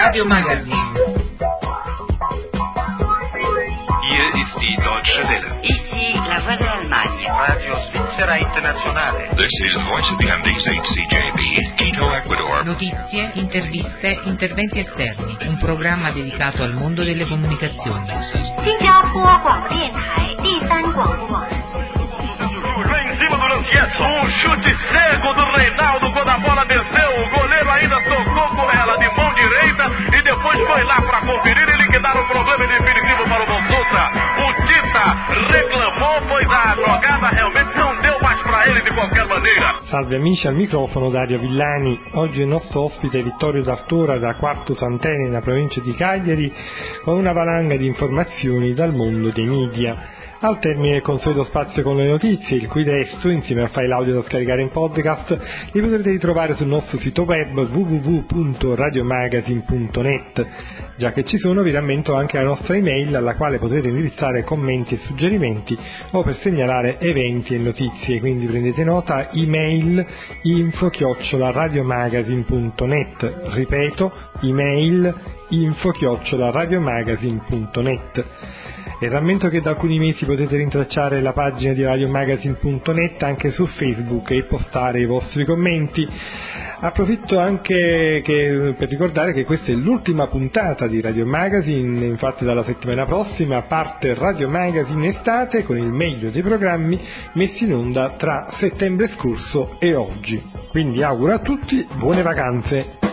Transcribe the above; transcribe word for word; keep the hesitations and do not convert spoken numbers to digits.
Radio Magazine. Hier ist die Deutsche Welle. Ici la voix de l'Allemagne. Radio Svizzera Internazionale. This is Voice of the Andes H C J B, Quito, Ecuador. Notizie, interviste, interventi esterni. Un programma dedicato al mondo delle comunicazioni. 新加坡广播电台第三广播网。 Lá em cima do Lanchietto, um chute cego do Reinaldo quando a bola desceu. O goleiro ainda tocou com ela de mão direita e depois foi lá para conferir e liquidar o problema definitivo para o Bonsuta. O Tita reclamou, pois a jogada realmente não deu mais para ele de qualquer maneira. Salve amici, al microfono Dario Villani. Oggi il nostro ospite è Vittorio Sartora da Quarto Sant'Ene nella provincia di Cagliari con una valanga di informazioni dal mondo dei media. Al termine del consueto spazio con le notizie, il cui testo, insieme a file audio da scaricare in podcast, li potrete ritrovare sul nostro sito web w w w punto radiomagazine punto net. Già che ci sono, vi rammento anche la nostra email alla quale potrete indirizzare commenti e suggerimenti o per segnalare eventi e notizie, quindi prendete nota: email info chiocciola radiomagazine punto net. Ripeto, email info chiocciola radiomagazine punto net. E rammento che da alcuni mesi potete rintracciare la pagina di radiomagazine punto net anche su Facebook e postare i vostri commenti. Approfitto anche che, per ricordare che questa è l'ultima puntata di Radio Magazine, infatti dalla settimana prossima parte Radio Magazine Estate con il meglio dei programmi messi in onda tra settembre scorso e oggi. Quindi auguro a tutti buone vacanze.